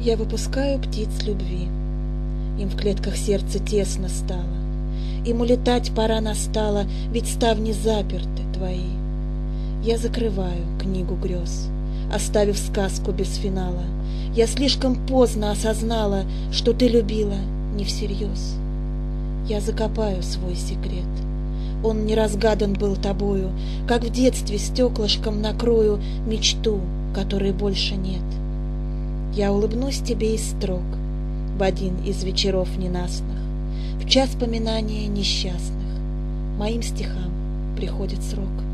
Я выпускаю птиц любви. Им в клетках сердца тесно стало. Им улетать пора настала, ведь ставни заперты твои. Я закрываю книгу грез, оставив сказку без финала. Я слишком поздно осознала, что ты любила не всерьез. Я закопаю свой секрет. Он не разгадан был тобою, как в детстве стеклышком накрою мечту, которой больше нет. Я улыбнусь тебе из строк в один из вечеров ненастных, в час поминания несчастных. Моим стихам приходит срок.